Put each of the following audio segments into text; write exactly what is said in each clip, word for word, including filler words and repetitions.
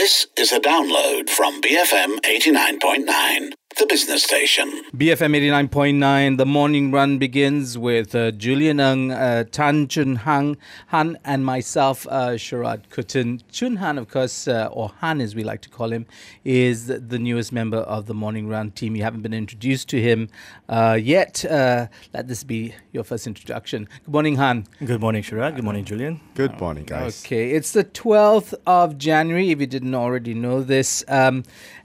This is a download from B F M eighty-nine point nine, the business station. B F M eighty-nine point nine, the morning run begins with uh, Julian Ng, uh, Tan Chun Han, Han and myself, uh, Sharad Kuttan. Chun Han, of course, uh, or Han as we like to call him, is the newest member of the morning run team. You haven't been introduced to him uh, yet. Uh, let this be your first introduction. Good morning, Han. Good morning, Sharad. Good morning, Julian. Good morning, guys. Okay, it's the twelfth of January, if you didn't already know this. Um,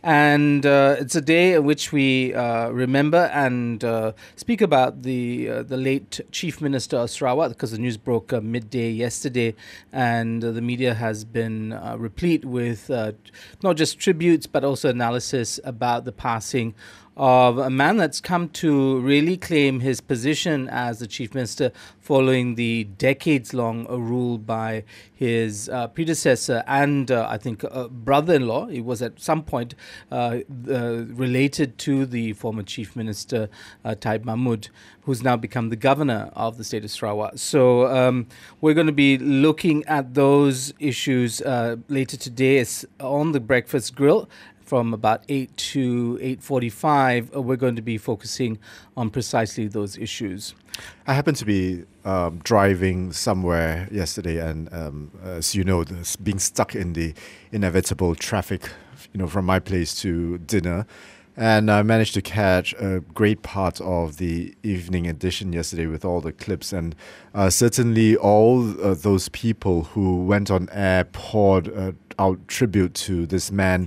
and uh, it's a day in which we uh, remember and uh, speak about the uh, the late Chief Minister of Sarawak, because the news broke uh, midday yesterday, and uh, the media has been uh, replete with uh, not just tributes but also analysis about the passing of a man that's come to really claim his position as the Chief Minister following the decades-long uh, rule by his uh, predecessor and, uh, I think, uh, brother-in-law. He was at some point uh, uh, related to the former Chief Minister, uh, Taib Mahmud, who's now become the governor of the state of Sarawak. So um, we're going to be looking at those issues uh, later today. It's on the Breakfast Grill. From about eight to eight forty-five, uh, we're going to be focusing on precisely those issues. I happened to be um, driving somewhere yesterday, and um, as you know, this, being stuck in the inevitable traffic, you know, from my place to dinner, and I managed to catch a great part of the evening edition yesterday with all the clips, and uh, certainly all uh, those people who went on air poured uh, out tribute to this man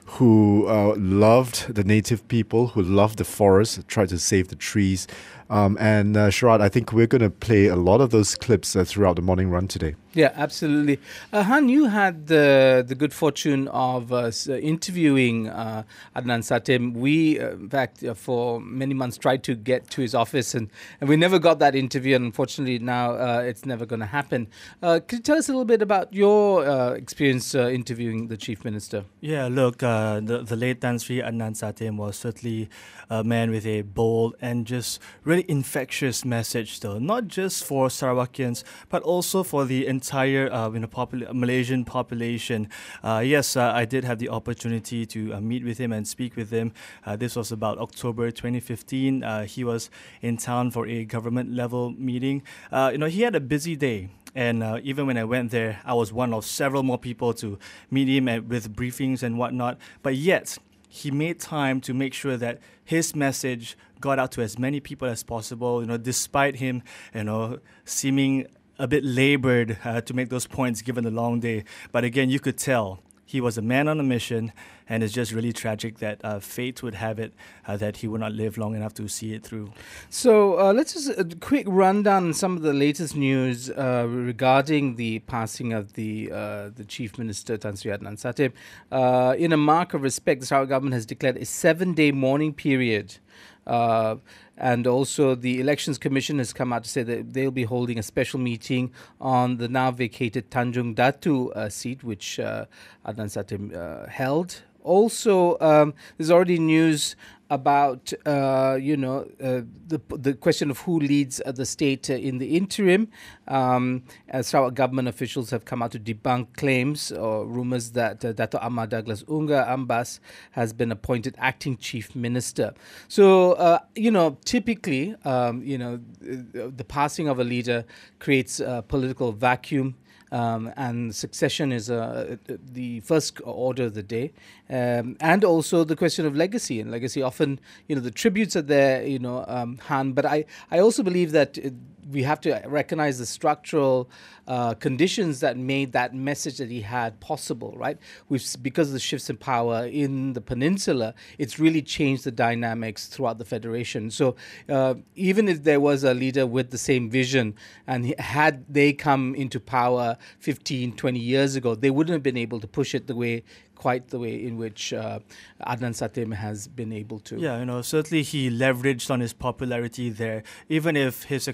who uh, loved the native people, who loved the forest, tried to save the trees. Um, and uh, Sharad, I think we're going to play a lot of those clips uh, throughout the morning run today. Yeah, absolutely. Uh, Han, you had the the good fortune of uh, interviewing uh, Adnan Satem. We, uh, in fact, uh, for many months tried to get to his office, and, and we never got that interview. And unfortunately, now uh, it's never going to happen. Uh, could you tell us a little bit about your uh, experience uh, interviewing the Chief Minister? Yeah, look, uh, the, the late Tan Sri Adnan Satem was certainly a man with a bold and just really infectious message, though, not just for Sarawakians, but also for the entire uh, you know, popul- Malaysian population. Uh, yes, uh, I did have the opportunity to uh, meet with him and speak with him. Uh, this was about October twenty fifteen. Uh, he was in town for a government-level meeting. Uh, you know, he had a busy day. And uh, even when I went there, I was one of several more people to meet him at, with briefings and whatnot. But yet, he made time to make sure that his message got out to as many people as possible, you know, despite him, you know, seeming a bit labored uh, to make those points given the long day. But again, you could tell he was a man on a mission, and it's just really tragic that uh, fate would have it uh, that he would not live long enough to see it through. So uh, let's just a quick rundown on some of the latest news uh, regarding the passing of the uh, the Chief Minister, Tan Sri Adnan Satem. Uh, in a mark of respect, the Sarawak government has declared a seven-day mourning period. Uh, and also the Elections Commission has come out to say that they'll be holding a special meeting on the now vacated Tanjung Datu uh, seat, which uh, Adnan Satem uh, held. Also, um, there's already news about, uh, you know, uh, the the question of who leads uh, the state uh, in the interim. Um, as Sarawak government officials have come out to debunk claims or rumours that uh, Dato' Ahmad Douglas Unga Ambas has been appointed acting chief minister. So, uh, you know, typically, um, you know, the passing of a leader creates a political vacuum. Um, and succession is uh, the first order of the day. Um, and also the question of legacy. And legacy often, you know, the tributes are there, you know, um, Han. But I, I also believe that it, we have to recognize the structural uh, conditions that made that message that he had possible, right? We've, because of the shifts in power in the peninsula, it's really changed the dynamics throughout the federation. So uh, even if there was a leader with the same vision, and he, had they come into power fifteen, twenty years ago, they wouldn't have been able to push it the way quite the way in which uh, Adnan Satem has been able to. Yeah, you know, certainly he leveraged on his popularity there. Even if his successor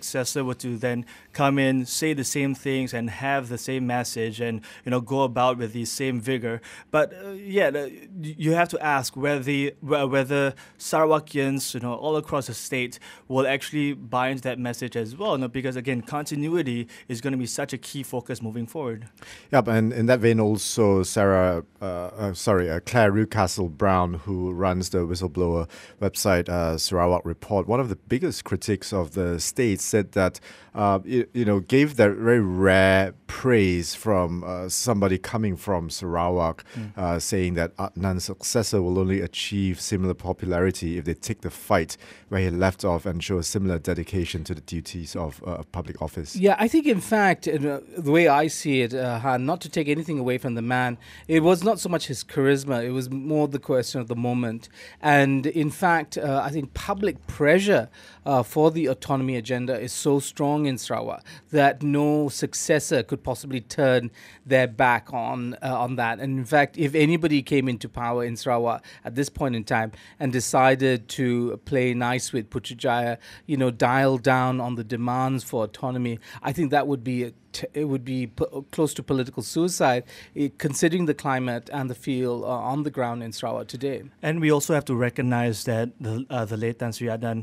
were to then come in, say the same things, and have the same message, and you know go about with the same vigor. But uh, yeah, the, you have to ask whether the, whether Sarawakians, you know, all across the state will actually buy into that message as well. You know, because again, continuity is going to be such a key focus moving forward. Yeah, and in that vein, also Sarah, uh, uh, sorry, uh, Claire Rewcastle Brown, who runs the whistleblower website uh, Sarawak Report, one of the biggest critics of the state, said that uh, you, you know gave that very rare praise from uh, somebody coming from Sarawak, mm. uh, saying that Adnan's successor will only achieve similar popularity if they take the fight where he left off and show a similar dedication to the duties of uh, public office. Yeah, I think in fact, uh, the way I see it, uh, Han, not to take anything away from the man, it was not so much his charisma, it was more the question of the moment. And in fact, uh, I think public pressure uh, for the autonomy agenda is so strong in Sarawak that no successor could possibly turn their back on uh, on that. And in fact, if anybody came into power in Sarawak at this point in time and decided to play nice with Putrajaya, you know, dial down on the demands for autonomy, I think that would be a T- it would be p- close to political suicide, eh, considering the climate and the feel uh, on the ground in Sarawak today. And we also have to recognize that the uh, the late Tan Sri Adnan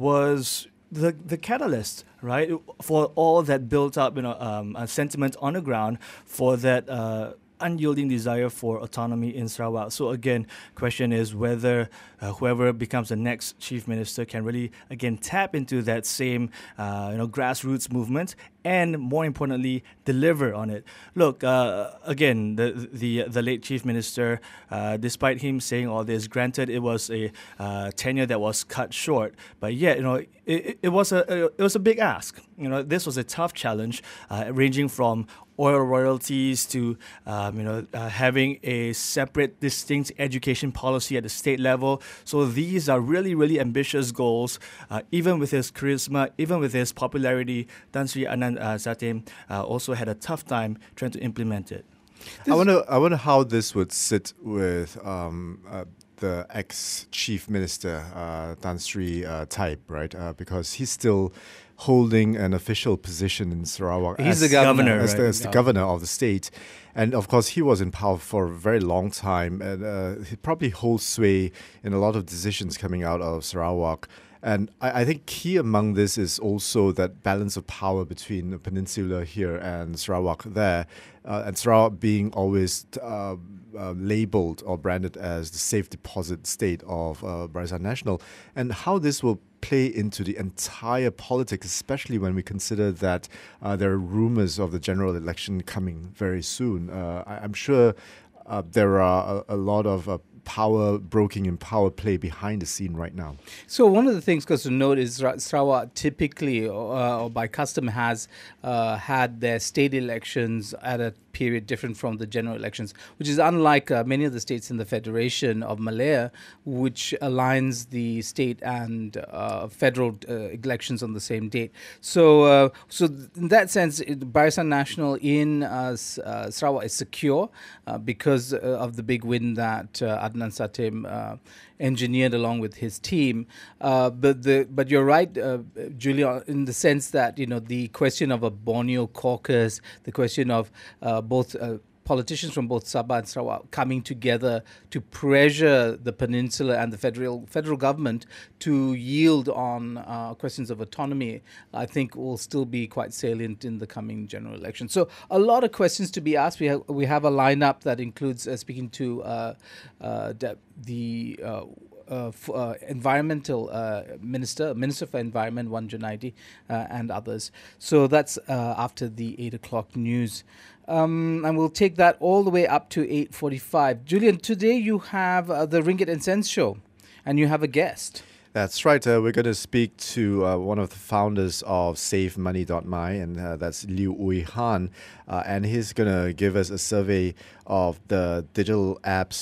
was the the catalyst, right, for all that built up, you know, um, a sentiment on the ground for that Uh, unyielding desire for autonomy in Sarawak. So again, question is whether uh, whoever becomes the next chief minister can really again tap into that same uh, you know grassroots movement and more importantly deliver on it. Look, uh, again, the the the late chief minister, uh, despite him saying all this, granted it was a uh, tenure that was cut short, but yet you know it, it was a it was a big ask. You know, this was a tough challenge, uh, ranging from oil royalties to um, you know uh, having a separate, distinct education policy at the state level. So these are really, really ambitious goals. Uh, even with his charisma, even with his popularity, Tan Sri Adnan uh, Satem uh, also had a tough time trying to implement it. I wonder, I wonder how this would sit with um, uh, the ex-chief minister, uh, Tan Sri uh, type, right? Uh, because he's still holding an official position in Sarawak. He's as, the governor, as, right? the, as the Yeah. governor of the state. And of course, he was in power for a very long time. And uh, he probably holds sway in a lot of decisions coming out of Sarawak. And I, I think key among this is also that balance of power between the peninsula here and Sarawak there. Uh, and Sarawak being always uh, uh, labeled or branded as the safe deposit state of uh, Barisan Nasional. And how this will play into the entire politics, especially when we consider that uh, there are rumors of the general election coming very soon. Uh, I, I'm sure uh, there are a, a lot of uh, power broking and power play behind the scene right now. So one of the things to note is Ra- Sarawak typically, uh, or by custom, has uh, had their state elections at a period different from the general elections, which is unlike uh, many of the states in the Federation of Malaya, which aligns the state and uh, federal uh, elections on the same date. So, uh, so in that sense, it- Barisan Nasional in uh, S- uh, Sarawak is secure uh, because uh, of the big win that uh, Adnan Satem uh, engineered along with his team. Uh, but the but you're right, uh, Julia, in the sense that you know the question of a Borneo caucus, the question of uh, both uh, politicians from both Sabah and Sarawak coming together to pressure the peninsula and the federal federal government to yield on uh, questions of autonomy, I think will still be quite salient in the coming general election. So a lot of questions to be asked. We have we have a lineup that includes uh, speaking to uh, uh, the, the uh, Uh, f- uh, environmental uh, minister, Minister for Environment, Wan Junaidi, uh, and others. So that's uh, after the eight o'clock news. Um, and we'll take that all the way up to eight forty-five. Julian, today you have uh, the Ringgit and Cents show, and you have a guest. That's right. Uh, we're going to speak to uh, one of the founders of Save Money dot my, and uh, that's Liu Ui Han. Uh, and he's going to give us a survey of the digital apps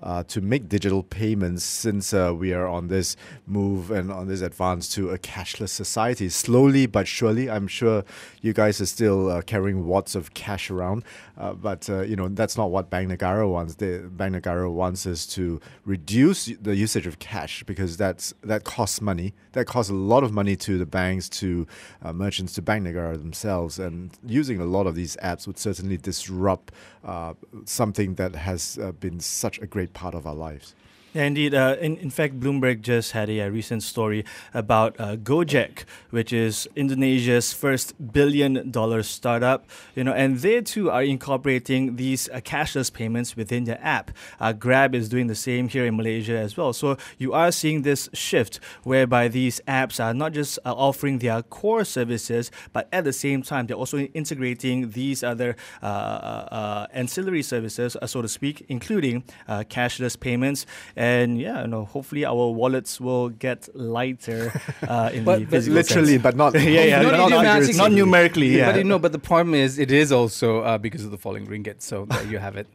uh, to make digital payments since uh, we are on this move and on this advance to a cashless society. Slowly but surely, I'm sure you guys are still uh, carrying wads of cash around, uh, but uh, you know that's not what Bank Negara wants. The Bank Negara wants us to reduce the usage of cash because that's that costs money. That costs a lot of money to the banks, to uh, merchants, to Bank Negara themselves, and using a lot of these apps would certainly disrupt uh, something that has uh, been such a great part of our lives. Yeah, indeed. Uh, in, in fact, Bloomberg just had a, a recent story about uh, Gojek, which is Indonesia's first billion-dollar startup. You know, and they too are incorporating these uh, cashless payments within their app. Uh, Grab is doing the same here in Malaysia as well. So you are seeing this shift whereby these apps are not just uh, offering their core services, but at the same time they're also integrating these other uh, uh, ancillary services, uh, so to speak, including uh, cashless payments. And yeah, you know, hopefully our wallets will get lighter uh, in But- the but physical Literally, sense. but not yeah, yeah, Not not, not, idiomatically. not numerically. Yeah, But you know, but the problem is, it is also uh, because of the falling ringgit. So there you have it.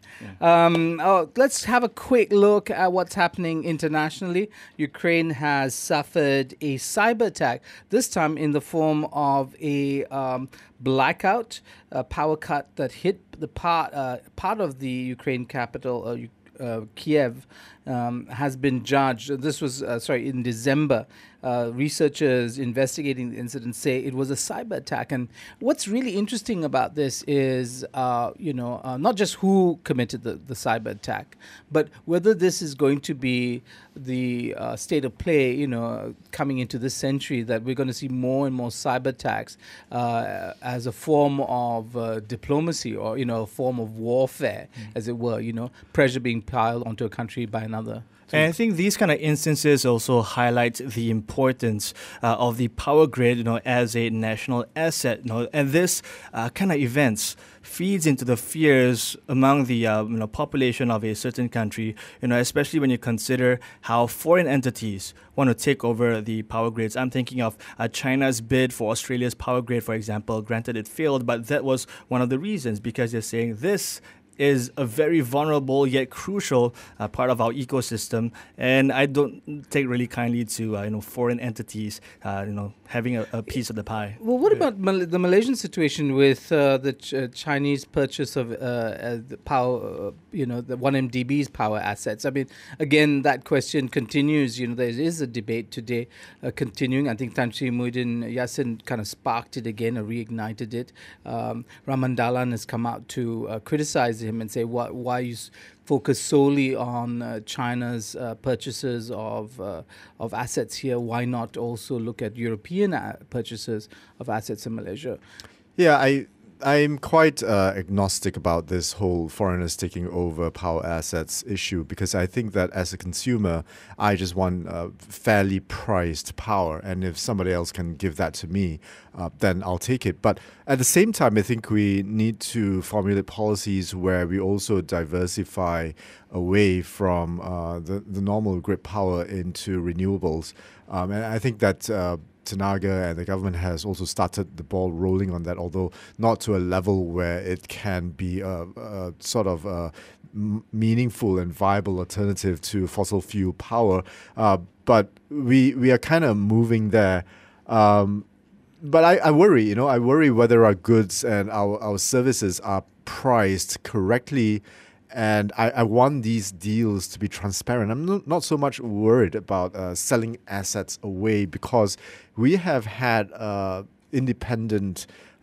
Um, oh, let's have a quick look at what's happening internationally. Ukraine has suffered a cyber attack, this time in the form of a um, blackout, a power cut that hit the part uh, part of the Ukraine capital, uh, U- uh, Kiev. Um, has been judged. This was, uh, sorry, in December. Uh, researchers investigating the incident say it was a cyber attack. And what's really interesting about this is, uh, you know, uh, not just who committed the, the cyber attack, but whether this is going to be the uh, state of play, you know, coming into this century, that we're going to see more and more cyber attacks uh, as a form of uh, diplomacy, or, you know, a form of warfare, mm. as it were, you know, pressure being piled onto a country by another. So and I think these kind of instances also highlight the importance uh, of the power grid, you know, as a national asset. You know, and this uh, kind of events feeds into the fears among the uh, you know, population of a certain country. You know, especially when you consider how foreign entities want to take over the power grids. I'm thinking of uh, China's bid for Australia's power grid, for example. Granted, it failed, but that was one of the reasons, because they're saying this is a very vulnerable yet crucial uh, part of our ecosystem, and I don't take really kindly to uh, you know foreign entities uh, you know having a, a piece of the pie. Well, what about Mal- the Malaysian situation with uh, the ch- uh, Chinese purchase of uh, uh, the power, uh, you know, the one M D B's power assets? I mean, again, that question continues. You know, there is a debate today uh, continuing. I think Tan Sri Muhyiddin Yassin kind of sparked it again, or reignited it. Um, Rahman Dahlan has come out to uh, criticize him and say, why, why you s- focus solely on uh, China's uh, purchases of uh, of assets here? Why not also look at European a- purchases of assets in Malaysia? Yeah, I I'm quite uh, agnostic about this whole foreigners taking over power assets issue, because I think that as a consumer, I just want uh, fairly priced power, and if somebody else can give that to me, uh, then I'll take it. But at the same time, I think we need to formulate policies where we also diversify away from uh, the, the normal grid power into renewables. Um, and I think that uh, Tenaga and the government has also started the ball rolling on that, although not to a level where it can be a, a sort of a m- meaningful and viable alternative to fossil fuel power. Uh, but we we are kind of moving there. Um, but I, I worry, you know, I worry whether our goods and our, our services are priced correctly. And I, I want these deals to be transparent. I'm not, not so much worried about uh, selling assets away, because we have had uh, independent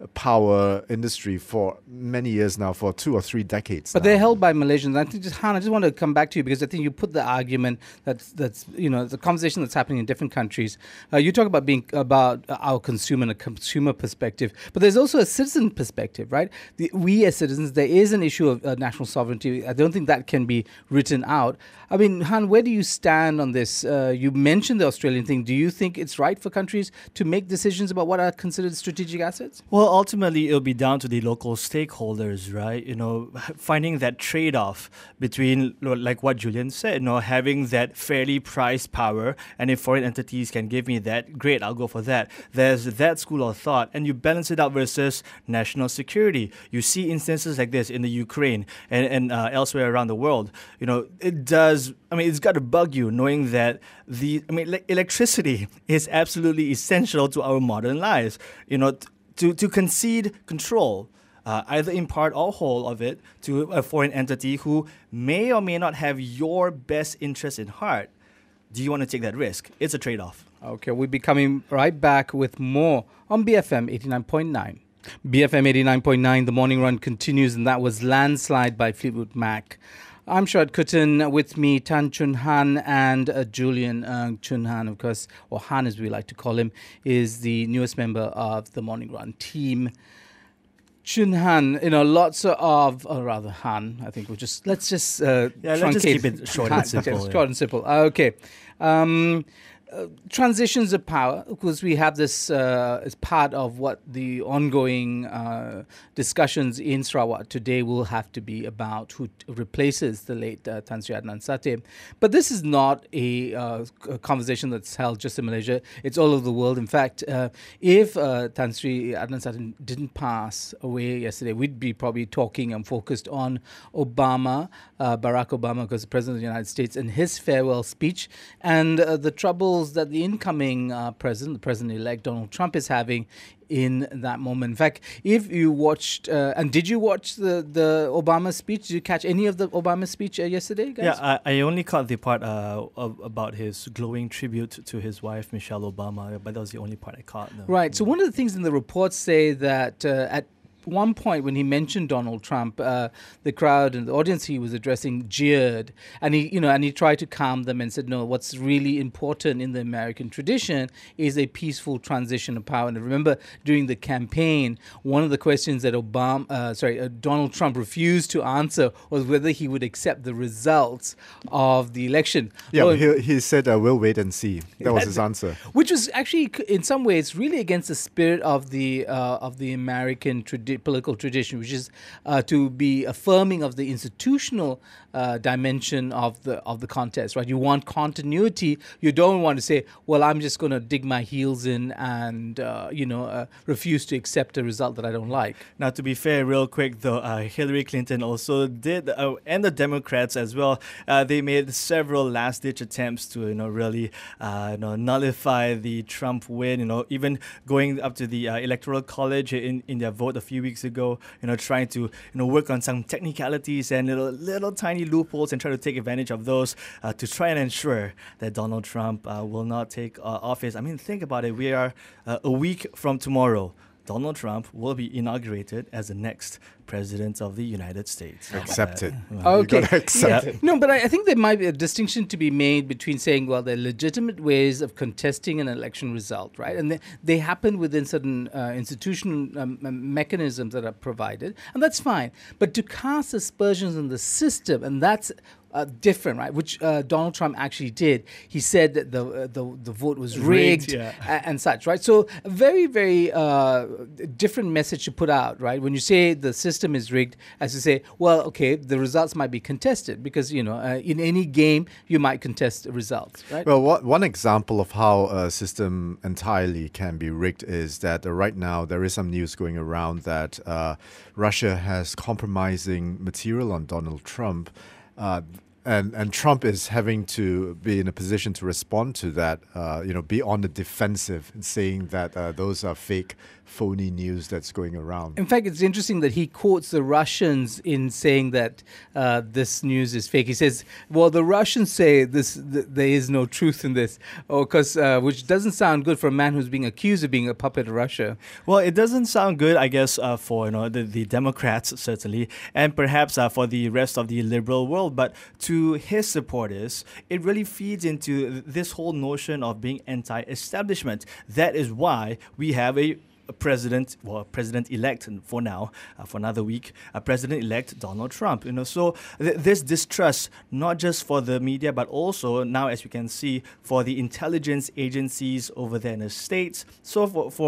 power industry for many years now, for two or three decades. But now. they're held by Malaysians. I think, just Han, I just want to come back to you, because I think you put the argument that's that's you know the conversation that's happening in different countries. Uh, you talk about being about our consumer and a consumer perspective, but there's also a citizen perspective, right? The, we as citizens, there is an issue of uh, national sovereignty. I don't think that can be written out. I mean, Han, where do you stand on this? Uh, you mentioned the Australian thing. Do you think it's right for countries to make decisions about what are considered strategic assets? Well, Well, ultimately, it'll be down to the local stakeholders, right? You know, finding that trade-off between, like what Julian said, you know, having that fairly priced power, and if foreign entities can give me that, great, I'll go for that. There's that school of thought, and you balance it out versus national security. You see instances like this in the Ukraine and, and uh, elsewhere around the world. You know, it does, I mean, it's got to bug you knowing that the, I mean, le- electricity is absolutely essential to our modern lives. You know, t- to, to concede control, uh, either in part or whole of it, to a foreign entity who may or may not have your best interest in heart. Do you want to take that risk? It's a trade-off. Okay, we'll be coming right back with more on B F M eighty-nine point nine. B F M eighty-nine point nine, the morning run continues, and that was Landslide by Fleetwood Mac. I'm Sharad Kuttan, with me Tan Chun Han and uh, Julian uh, Chun Han, of course, or Han as we like to call him, is the newest member of the Morning Run team. Chun Han, you know, lots of, or rather Han, I think we'll just, let's just uh, yeah, let's just keep it short and simple. Short yeah. and simple. Okay. Um, Uh, transitions of power, because we have this uh, as part of what the ongoing uh, discussions in Sarawak today will have to be about who t- replaces the late uh, Tan Sri Adnan Sateh. But this is not a, uh, a conversation that's held just in Malaysia. It's all over the world. In fact, uh, if uh, Tan Sri Adnan Sateh didn't pass away yesterday, we'd be probably talking and focused on Obama, uh, Barack Obama, because the President of the United States, and his farewell speech, and uh, the troubles that the incoming uh, president, the president-elect Donald Trump, is having in that moment. In fact, if you watched, uh, and did you watch the, the Obama speech? Did you catch any of the Obama speech uh, yesterday, guys? Yeah, I, I only caught the part uh, of, about his glowing tribute to his wife, Michelle Obama, but that was the only part I caught. No. Right. So one of the things in the reports say that uh, at one point when he mentioned Donald Trump, uh, the crowd and the audience he was addressing jeered, and he, you know, and he tried to calm them and said, "No, what's really important in the American tradition is a peaceful transition of power." And remember, during the campaign, one of the questions that Obama, uh, sorry, uh, Donald Trump refused to answer was whether he would accept the results of the election. Yeah, Well, he, he said, uh, we'll wait and see. That was his answer. which was actually, in some ways, really against the spirit of the uh, of the American tradi- political tradition, which is uh, to be affirming of the institutional uh, dimension of the of the contest. Right? You want continuity. You don't want to say, "Well, I'm just going to dig my heels in and uh, you know uh, refuse to accept a result that I don't like." Now, to be fair, real quick though, uh, Hillary Clinton also did, uh, and the Democrats as well. Uh, they made several last-ditch attempts to, you know, really, uh, you know, nullify the Trump win. You know, even going up to the uh, Electoral College in, in their vote a few weeks ago. You know, trying to, you know, work on some technicalities and little little tiny loopholes and try to take advantage of those uh, to try and ensure that Donald Trump uh, will not take uh, office. I mean, think about it. We are uh, a week from tomorrow. Donald Trump will be inaugurated as the next president of the United States. Accept it. Okay. You gotta accept Yeah. it. No, but I, I think there might be a distinction to be made between saying, well, there are legitimate ways of contesting an election result, right? And they, they happen within certain uh, institutional um, um, mechanisms that are provided, and that's fine. But to cast aspersions on the system, and that's uh, different, right? Which uh, Donald Trump actually did. He said that the uh, the, the vote was rigged, Rigged, yeah. a- and such, right? So a very, very uh, different message to put out, right? When you say the system is rigged, as you say, well, okay, the results might be contested because, you know, uh, in any game, you might contest the results, right? Well, what, one example of how a system entirely can be rigged is that uh, right now there is some news going around that uh, Russia has compromising material on Donald Trump. Uh, And, and Trump is having to be in a position to respond to that, uh, you know, be on the defensive and saying that uh, those are fake, phony news that's going around. In fact, it's interesting that he quotes the Russians in saying that uh, this news is fake. He says, well, the Russians say this th- there is no truth in this, or 'cause, uh, which doesn't sound good for a man who's being accused of being a puppet of Russia. Well, it doesn't sound good, I guess, uh, for, you know, the, the Democrats, certainly, and perhaps uh, for the rest of the liberal world. But to his supporters, it really feeds into this whole notion of being anti-establishment. That is why we have a a president, well, president-elect for now, uh, for another week, a president-elect Donald Trump. You know, so th- this distrust, not just for the media, but also now, as we can see, for the intelligence agencies over there in the States. So for, for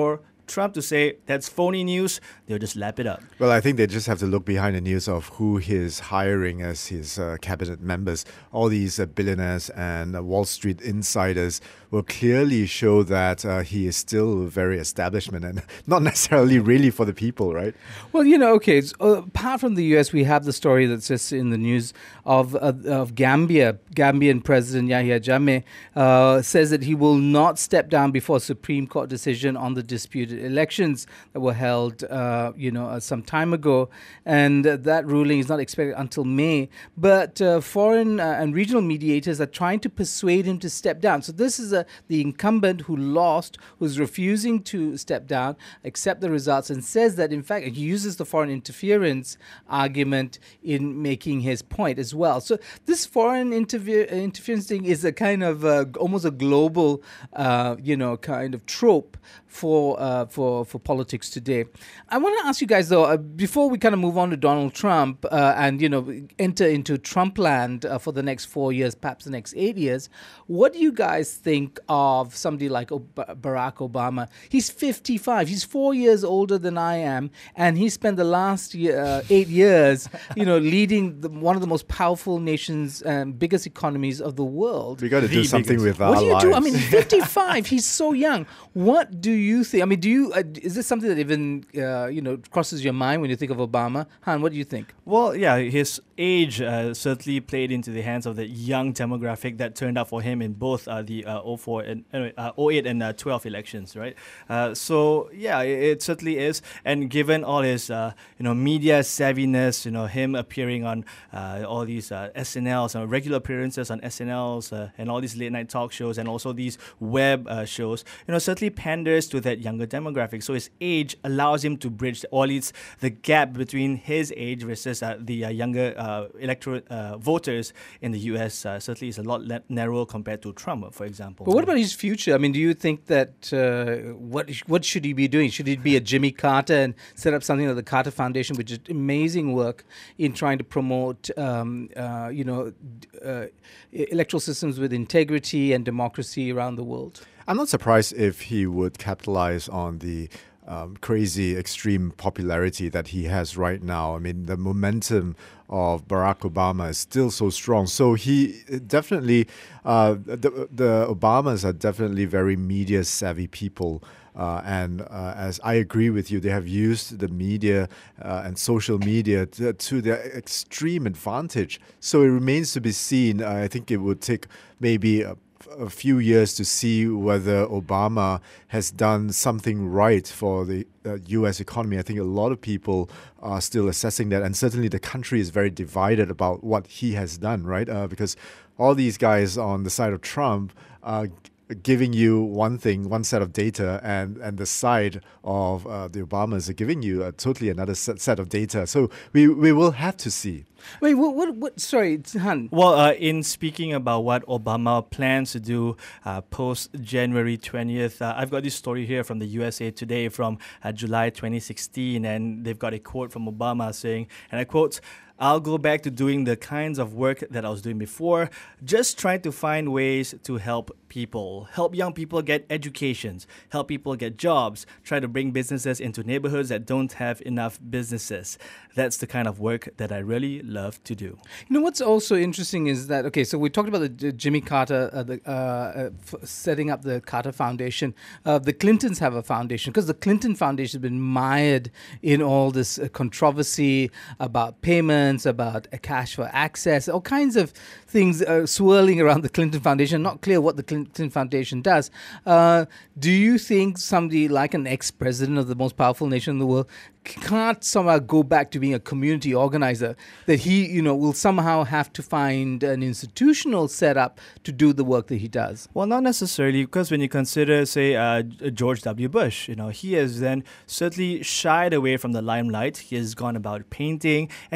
Trump to say that's phony news, they'll just lap it up. Well, I think they just have to look behind the news of who he's hiring as his uh, cabinet members. All these uh, billionaires and uh, Wall Street insiders will clearly show that uh, he is still very establishment and not necessarily really for the people, right? Well, you know, okay, so, uh, apart from the U S, we have the story that's just in the news of uh, of Gambia. Gambian President Yahya Jammeh uh, says that he will not step down before a Supreme Court decision on the disputed elections that were held, uh, you know, uh, some time ago. And uh, that ruling is not expected until May. But uh, foreign uh, and regional mediators are trying to persuade him to step down. So this is a, the incumbent who lost, who's refusing to step down, accept the results, and says that, in fact, he uses the foreign interference argument in making his point as well. So this foreign interve- interference thing is a kind of uh, almost a global, uh, you know, kind of trope for uh, for for politics today. I want to ask you guys though, uh, before we kind of move on to Donald Trump uh, and you know enter into Trump land uh, for the next four years, perhaps the next eight years, what do you guys think of somebody like Ob- Barack Obama? He's fifty-five. He's four years older than I am, and he spent the last year, uh, eight years, you know, leading the, one of the most powerful nations and biggest economies of the world. We got to do something biggest. with our What do you lives. do? I mean, fifty-five. He's so young. What do you think? I mean, do you uh, is this something that even uh, you know crosses your mind when you think of Obama? Han, what do you think? Well, yeah, his age uh, certainly played into the hands of the young demographic that turned out for him in both uh, the uh, oh four and uh, oh eight and uh, twelve elections, right? Uh, so yeah, it, it certainly is. And given all his uh, you know media savviness, you know him appearing on uh, all these uh, S N Ls, uh, regular appearances on S N Ls, uh, and all these late night talk shows, and also these web uh, shows, you know, certainly panders to that younger demographic. So his age allows him to bridge or at least the gap between his age versus uh, the uh, younger uh, electoral uh, voters in the U S. Uh, certainly is a lot le- narrower compared to Trump, for example. But what about his future? I mean, do you think that uh, what what should he be doing? Should he be a Jimmy Carter and set up something like the Carter Foundation, which is amazing work in trying to promote, um, uh, you know, uh, electoral systems with integrity and democracy around the world? I'm not surprised if he would capitalize on the um, crazy extreme popularity that he has right now. I mean, the momentum of Barack Obama is still so strong. So he definitely, uh, the, the Obamas are definitely very media savvy people. Uh, and uh, as I agree with you, they have used the media uh, and social media to, to their extreme advantage. So it remains to be seen. Uh, I think it would take maybe a a few years to see whether Obama has done something right for the uh, U S economy. I think a lot of people are still assessing that, and certainly the country is very divided about what he has done, right? Uh, because all these guys on the side of Trump are giving you one thing, one set of data, and, and the side of uh, the Obamas are giving you a totally another set, set of data. So we, we will have to see. Wait, what, what, what sorry, Han. Well, uh, in speaking about what Obama plans to do uh, post January twentieth, uh, I've got this story here from the U S A Today from uh, July twenty sixteen, and they've got a quote from Obama saying, and I quote, "I'll go back to doing the kinds of work that I was doing before, just trying to find ways to help people, help young people get educations, help people get jobs, try to bring businesses into neighborhoods that don't have enough businesses. That's the kind of work that I really love to do." You know what's also interesting is that, okay, so we talked about the J- Jimmy Carter, uh, the, uh, uh, f- setting up the Carter Foundation. Uh, the Clintons have a foundation because the Clinton Foundation has been mired in all this uh, controversy about payments, about uh, cash for access, all kinds of things uh, swirling around the Clinton Foundation. Not clear what the Clinton Foundation does. Uh, do you think somebody like an ex-president of the most powerful nation in the world can't somehow go back to being a community organizer, that he, you know, will somehow have to find an institutional setup to do the work that he does? Well, not necessarily, because when you consider, say, uh, George W. Bush, you know, he has then certainly shied away from the limelight. He has gone about painting, and he has done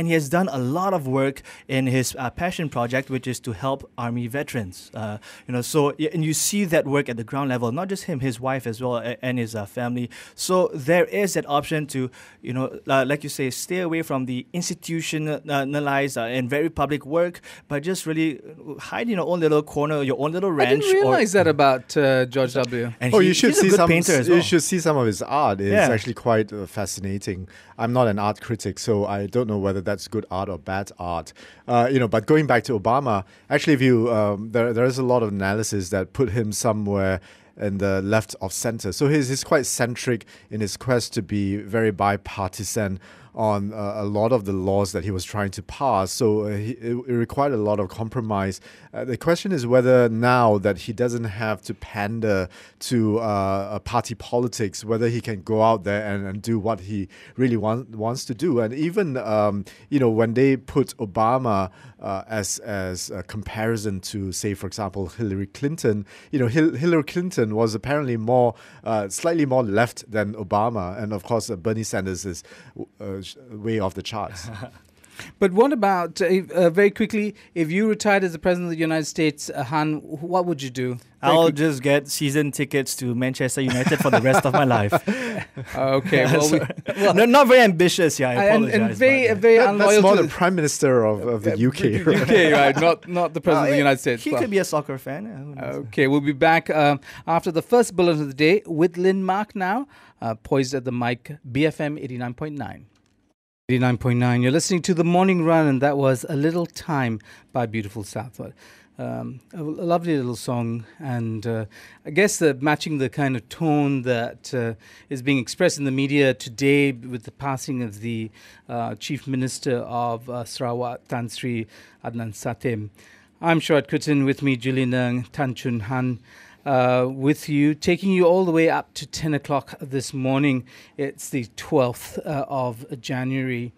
done a lot of work in his uh, passion project, which is to help army veterans. Uh, you know, so y- and you see that work at the ground level, not just him, his wife as well, a- and his uh, family. So there is that option to, you know, uh, like you say, stay away from the institutionalized uh, and very public work, but just really hide in your own little corner, your own little I ranch. didn't realize or, that about uh, George W. and Oh, he- you should he's a see good some. painter as You well. should see some of his art. It's Yeah. actually quite uh, fascinating. I'm not an art critic, so I don't know whether that's good art or bad art. Uh, you know, but going back to Obama, actually, if you um, there there is a lot of analysis that put him somewhere in the left of center. So he's he's quite centric in his quest to be very bipartisan on uh, a lot of the laws that he was trying to pass. So uh, he, it, it required a lot of compromise. Uh, the question is whether now that he doesn't have to pander to uh, uh, party politics, whether he can go out there and, and do what he really want, wants to do. And even, um, you know, when they put Obama uh, as, as a comparison to, say, for example, Hillary Clinton, you know, Hil- Hillary Clinton was apparently more, uh, slightly more left than Obama. And of course, uh, Bernie Sanders is uh, way off the charts. But what about, uh, if- uh, very quickly, if you retired as the President of the United States, uh, Han, wh- what would you do? Very I'll quick- just get season tickets to Manchester United for the rest of my life. Okay, well, we, well no, not very ambitious, yeah, I and, apologize. and very, but, yeah. very That- unloyal that's more to the Prime Minister of, of the U K. U K, right? Not, not the President of the Uh, United States. He Well, could be a soccer fan. yeah, who knows? Okay, we'll be back um, after the first bulletin of the day with Lynn Mark now, uh, poised at the mic, B F M eighty-nine point nine. eighty-nine point nine. You're listening to The Morning Run, and that was A Little Time by Beautiful Southward. Um, a, a lovely little song, and uh, I guess the, matching the kind of tone that uh, is being expressed in the media today with the passing of the uh, Chief Minister of uh, Sarawak, Tan Sri Adnan Satem. I'm Sharad Kutin, with me Julian Ng, Tan Chun Han. Uh, with you, taking you all the way up to ten o'clock this morning. It's the twelfth uh, of January.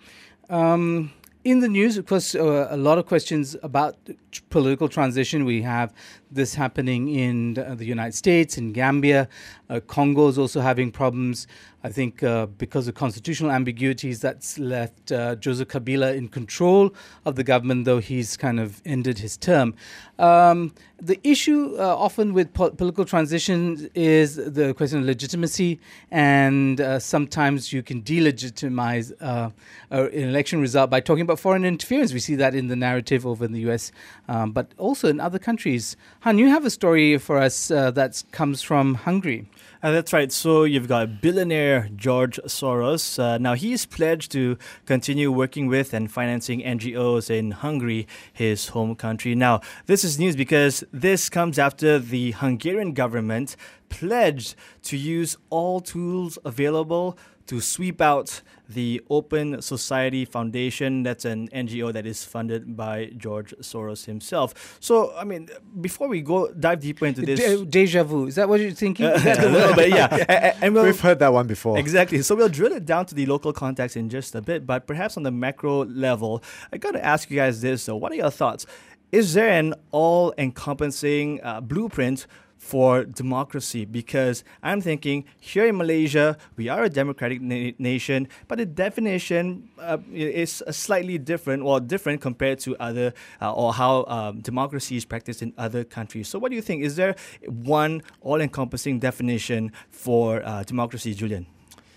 Um, in the news, of course, uh, a lot of questions about t- political transition. We have this happening in uh, the United States, in Gambia. Uh, Congo is also having problems. I think uh, because of constitutional ambiguities, that's left uh, Joseph Kabila in control of the government, though he's kind of ended his term. Um, the issue uh, often with po- political transitions is the question of legitimacy, and uh, sometimes you can delegitimize uh, an election result by talking about foreign interference. We see that in the narrative over in the U S, um, but also in other countries. Han, you have a story for us uh, that comes from Hungary. Uh, that's right. So you've got billionaire George Soros. Uh, now he's pledged to continue working with and financing N G Os in Hungary, his home country. Now, this is news because this comes after the Hungarian government pledged to use all tools available to sweep out the Open Society Foundation. That's an N G O that is funded by George Soros himself. So, I mean, before we go dive deeper into this, De- deja vu. Is that what you're thinking? Uh, a little bit, yeah. A- a- and we'll, We've heard that one before. exactly. So we'll drill it down to the local context in just a bit, but perhaps on the macro level, I got to ask you guys this. So, what are your thoughts? Is there an all-encompassing uh, blueprint for democracy? Because I'm thinking here in Malaysia, we are a democratic na- nation, but the definition uh, is uh, slightly different, or different compared to other, uh, or how um, democracy is practiced in other countries. So what do you think? Is there one all-encompassing definition for uh, democracy, Julian?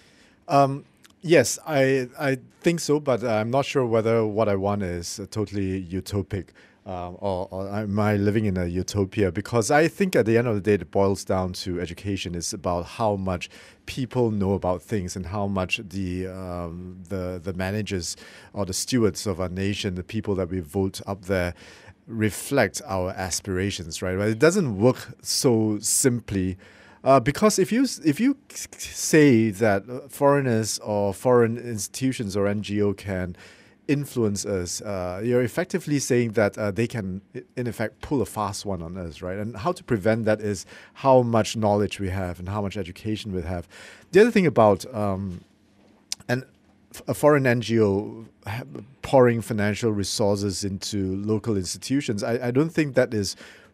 Um, yes, I I think so, but I'm not sure whether what I want is uh, totally utopic. Uh, or, or am I living in a utopia? Because I think at the end of the day, it boils down to education. It's about how much people know about things and how much the um, the the managers or the stewards of our nation, the people that we vote up there, reflect our aspirations, right? But it doesn't work so simply. Uh, because if you if you say that foreigners or foreign institutions or N G O can influence us, uh, you're effectively saying that uh, they can, in effect, pull a fast one on us, right? And how to prevent that is how much knowledge we have and how much education we have. The other thing about um, an, a foreign N G O pouring financial resources into local institutions, I, I don't think that is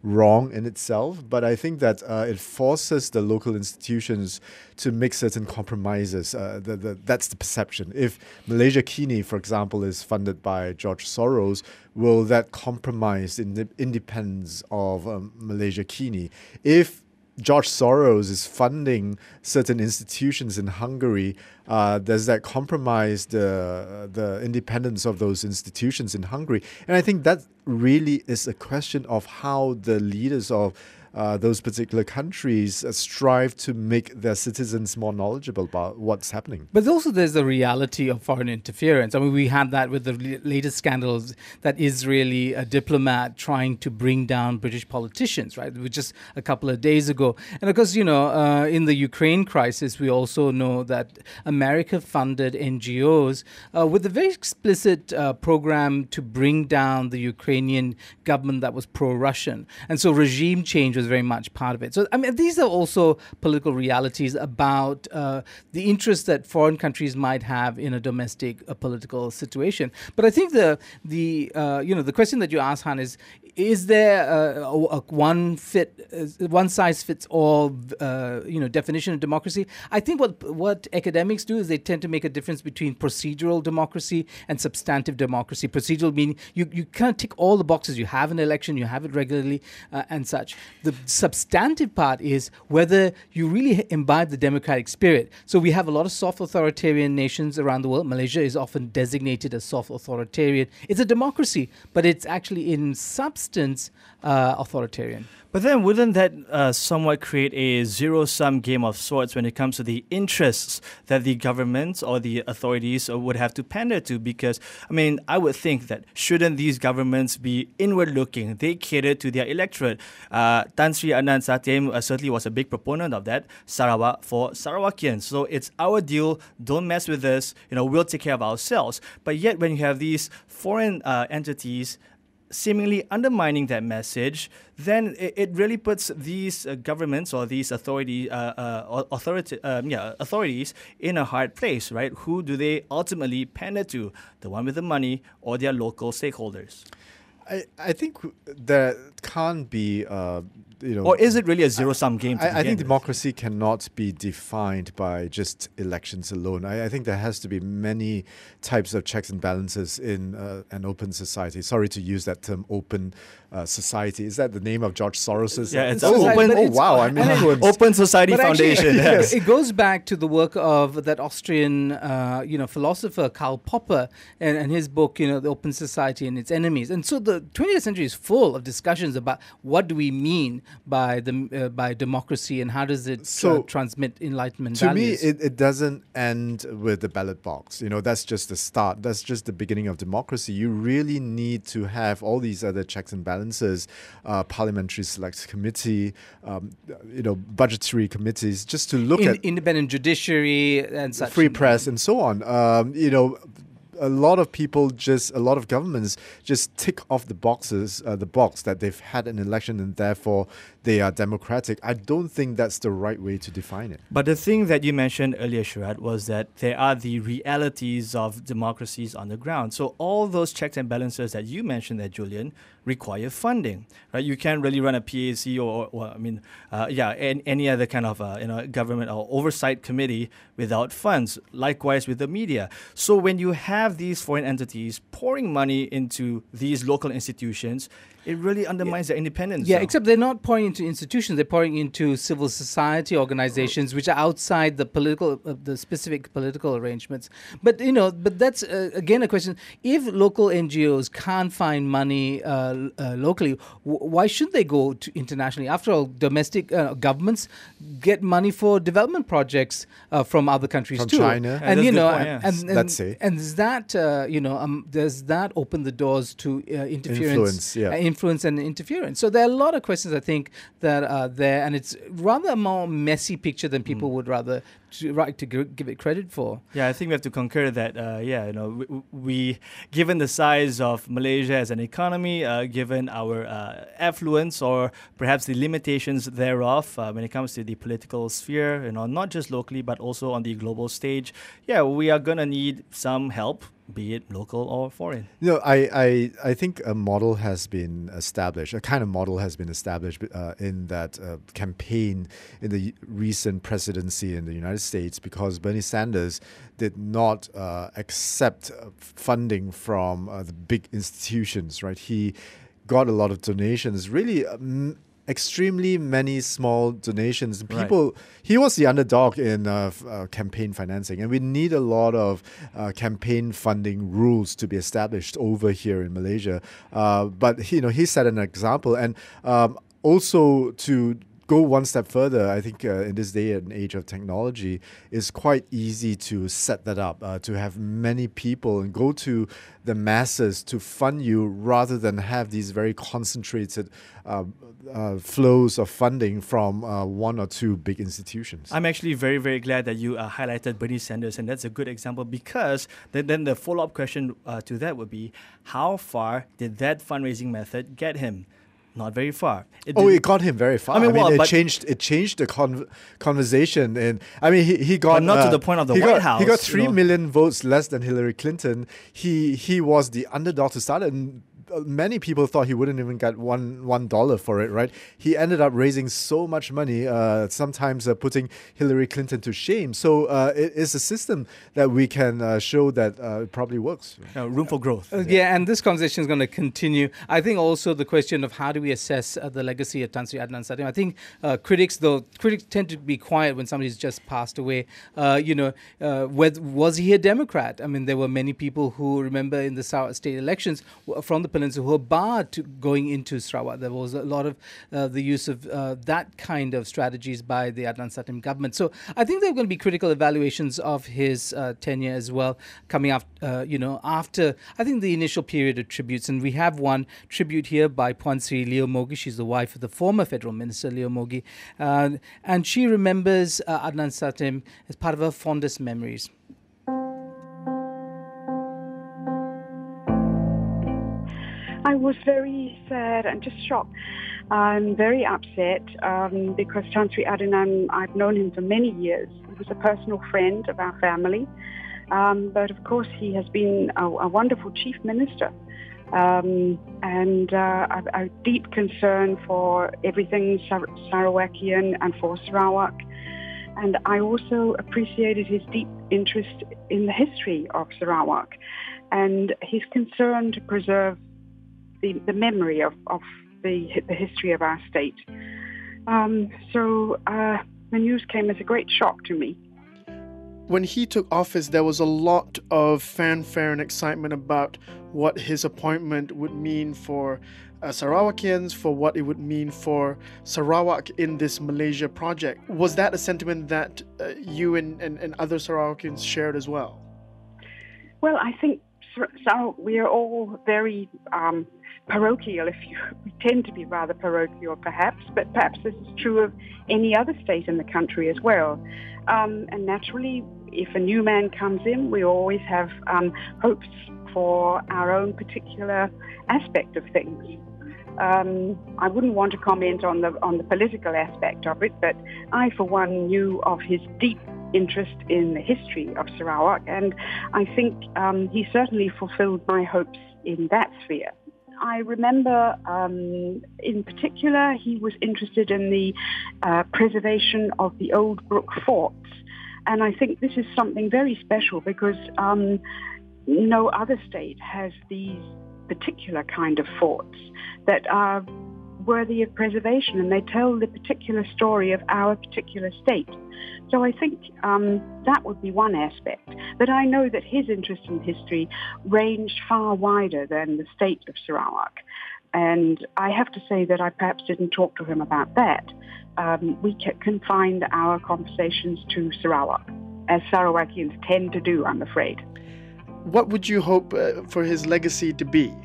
wrong in itself, but I think that uh, it forces the local institutions to make certain compromises. Uh, the, the, that's the perception. If Malaysia Kini, for example, is funded by George Soros, will that compromise in the independence of um, Malaysia Kini? If George Soros is funding certain institutions in Hungary, uh, does that compromise the the independence of those institutions in Hungary? And I think that really is a question of how the leaders of uh, those particular countries uh, strive to make their citizens more knowledgeable about what's happening. But also there's the reality of foreign interference. I mean, we had that with the latest scandals, that Israeli a diplomat trying to bring down British politicians, right? Just a couple of days ago. And of course, you know, uh, in the Ukraine crisis, we also know that America funded N G Os uh, with a very explicit uh, program to bring down the Ukrainian government that was pro-Russian. And so regime change was very much part of it. So, I mean, these are also political realities about uh, the interest that foreign countries might have in a domestic uh, political situation. But I think the the uh, you know the question that you asked, Han, is is there a, a, a one fit uh, one size fits all uh, you know definition of democracy? I think what what academics do is they tend to make a difference between procedural democracy and substantive democracy. Procedural meaning you you kind of tick all the boxes. You have an election, you have it regularly, uh, and such. The substantive part is whether you really imbibe the democratic spirit. So we have a lot of soft authoritarian nations around the world. Malaysia is often designated as soft authoritarian. It's a democracy, but it's actually in substance uh, authoritarian. But then wouldn't that uh, somewhat create a zero-sum game of sorts when it comes to the interests that the governments or the authorities would have to pander to? Because, I mean, I would think that shouldn't these governments be inward-looking? They cater to their electorate. Uh, Tan Sri Adnan Satem uh, certainly was a big proponent of that. Sarawak for Sarawakians. So it's our deal. Don't mess with us. You know, we'll take care of ourselves. But yet when you have these foreign uh, entities seemingly undermining that message, then it, it really puts these uh, governments or these authority, uh, uh, authority, um, yeah, authorities in a hard place, right? Who do they ultimately pander to? The one with the money or their local stakeholders? I, I think there can't be, uh, you know... Or is it really a zero-sum game to I, I think with? democracy cannot be defined by just elections alone. I, I think there has to be many types of checks and balances in uh, an open society. Sorry to use that term, open uh, society. Is that the name of George Soros's? Yeah, it's oh, open. Oh, wow, I'm influenced. Open Society But actually, Foundation. you know, Yes. it goes back to the work of that Austrian, uh, you know, philosopher Karl Popper and, and his book, you know, The Open Society and Its Enemies. And so the twentieth century is full of discussions about what do we mean by the uh, by democracy and how does it So, uh, transmit enlightenment To values. me, it, it doesn't end with the ballot box. You know, that's just the start. That's just the beginning of democracy. You really need to have all these other checks and balances, uh, parliamentary select committee, um, you know, budgetary committees, just to look In, at independent judiciary and such. free press and so on. Um, you know, a lot of people just, a lot of governments just tick off the boxes, uh, the box that they've had an election and therefore they are democratic. I don't think that's the right way to define it. But the thing that you mentioned earlier, Sharad, was that there are the realities of democracies on the ground. So all those checks and balances that you mentioned there, Julian, require funding, right? You can't really run a P A C or, or I mean, uh, yeah, any, any other kind of uh, you know government or oversight committee without funds. Likewise with the media. So when you have these foreign entities pouring money into these local institutions, it really undermines their independence. Yeah, though. except they're not pouring into institutions; they're pouring into civil society organizations, which are outside the political, uh, the specific political arrangements. But you know, but that's uh, again a question: if local N G Os can't find money uh, uh, locally, w- why should they go to internationally? After all, domestic uh, governments get money for development projects uh, from other countries From too. China. Yeah, and that's you a good know, point, and, yeah. and, and, Let's say. and does that uh, you know, um, does that open the doors to uh, interference? Influence, yeah. uh, influence and interference. So there are a lot of questions I think that are there, and it's rather a more messy picture than people Mm. would rather to, right to g- give it credit for. Yeah, I think we have to concur that, uh, yeah, you know, we, we, given the size of Malaysia as an economy, uh, given our uh, affluence or perhaps the limitations thereof uh, when it comes to the political sphere, you know, not just locally but also on the global stage, yeah, we are going to need some help help, be it local or foreign? You know, I, I, I think a model has been established, a kind of model has been established uh, in that uh, campaign in the recent presidency in the United States, because Bernie Sanders did not uh, accept funding from uh, the big institutions, right? He got a lot of donations, really um, extremely many small donations. People, right. He was the underdog in uh, f- uh, campaign financing, and we need a lot of uh, campaign funding rules to be established over here in Malaysia. Uh, but you know, he set an example, and um, also to go one step further, I think uh, in this day and age of technology, it's quite easy to set that up, uh, to have many people and go to the masses to fund you rather than have these very concentrated uh, uh, flows of funding from uh, one or two big institutions. I'm actually very, very glad that you uh, highlighted Bernie Sanders, and that's a good example, because then, then the follow-up question uh, to that would be, how far did that fundraising method get him? Not very far. It oh, it got him very far. I mean, I mean well, it but changed. It changed the con- conversation, and I mean, he, he got but not uh, to the point of the he White got, House. He got three you know. million votes less than Hillary Clinton. He he was the underdog to start, and many people thought he wouldn't even get one one dollar for it. Right? He ended up raising so much money, uh, sometimes uh, putting Hillary Clinton to shame. So uh, it is a system that we can uh, show that uh, it probably works. Uh, room for growth. Uh, yeah, and this conversation is going to continue. I think also the question of how do we assess uh, the legacy of Tan Sri Adnan Satem. I think uh, critics, though, critics tend to be quiet when somebody's just passed away. Uh, you know, uh, whether, was he a Democrat? I mean, there were many people who remember in the Sarawak state elections from the peninsula who were barred to going into Sarawak. There was a lot of uh, the use of uh, that kind of strategies by the Adnan Satem government. So I think there are going to be critical evaluations of his uh, tenure as well coming up, uh, you know, after, I think, the initial period of tributes. And we have one tribute here by Puan Sri Leo Mogi. She's the wife of the former Federal Minister, Leo Mogi. Uh, and she remembers uh, Adnan Satem as part of her fondest memories. I was very sad and just shocked. I'm very upset um, because Tan Sri Adnan, I've known him for many years. He was a personal friend of our family. Um, but of course, he has been a, a wonderful chief minister. Um, and uh, a, a deep concern for everything Sar- Sarawakian and for Sarawak. And I also appreciated his deep interest in the history of Sarawak and his concern to preserve the, the memory of, of the, the history of our state. Um, so uh, the news came as a great shock to me. When he took office, there was a lot of fanfare and excitement about what his appointment would mean for uh, Sarawakians, for what it would mean for Sarawak in this Malaysia project. Was that a sentiment that uh, you and, and, and other Sarawakians shared as well? Well, I think so. We are all very um, parochial, if you we tend to be rather parochial perhaps, but perhaps this is true of any other state in the country as well. Um, and naturally, if a new man comes in, we always have um, hopes for our own particular aspect of things. Um, I wouldn't want to comment on the on the political aspect of it, but I, for one, knew of his deep interest in the history of Sarawak, and I think um, he certainly fulfilled my hopes in that sphere. I remember, um, in particular, he was interested in the uh, preservation of the old Brook forts. And I think this is something very special because um, no other state has these particular kind of forts that are worthy of preservation, and they tell the particular story of our particular state. So I think um, that would be one aspect. But I know that his interest in history ranged far wider than the state of Sarawak. And I have to say that I perhaps didn't talk to him about that. Um, we confined our conversations to Sarawak, as Sarawakians tend to do, I'm afraid. What would you hope uh, for his legacy to be?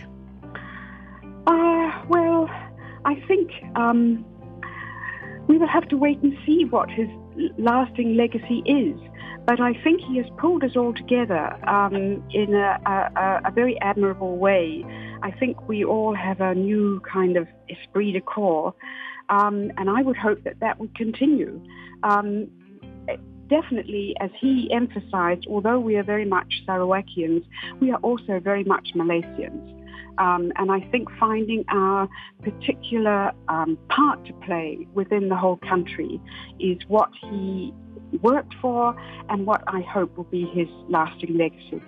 Uh, well, I think um, we will have to wait and see what his lasting legacy is. But I think he has pulled us all together um, in a, a, a very admirable way. I think we all have a new kind of esprit de corps, um, and I would hope that that would continue. Um, definitely, as he emphasized, although we are very much Sarawakians, we are also very much Malaysians. Um, and I think finding our particular um, part to play within the whole country is what he worked for and what I hope will be his lasting legacy.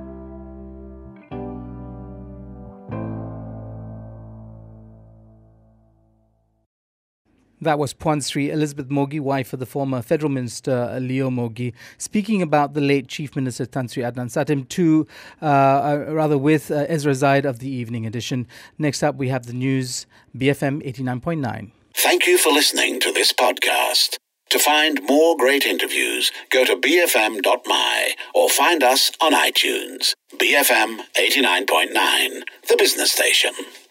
That was Puan Sri Elizabeth Mogi, wife of the former Federal Minister uh, Leo Mogi, speaking about the late Chief Minister Tan Sri Adnan Satem, to, uh, uh, rather with uh, Ezra Zaid of the Evening Edition. Next up, we have the news, B F M eighty-nine point nine. Thank you for listening to this podcast. To find more great interviews, go to b f m dot m y or find us on iTunes. B F M eighty-nine point nine, the business station.